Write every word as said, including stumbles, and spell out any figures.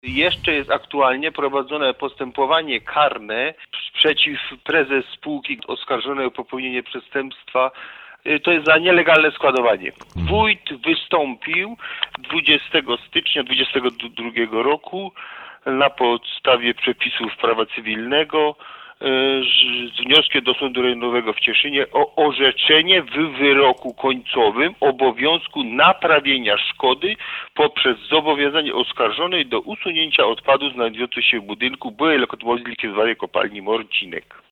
Jeszcze jest aktualnie prowadzone postępowanie karne przeciw prezes spółki oskarżonej o popełnienie przestępstwa. To jest za nielegalne składowanie. Wójt wystąpił dwudziestego stycznia dwudziestego drugiego roku na podstawie przepisów prawa cywilnego z wnioskiem do Sądu Rejonowego w Cieszynie o orzeczenie w wyroku końcowym obowiązku naprawienia szkody poprzez zobowiązanie oskarżonej do usunięcia odpadów znajdujących się w budynku byłej lokalizacji kopalni Morcinek.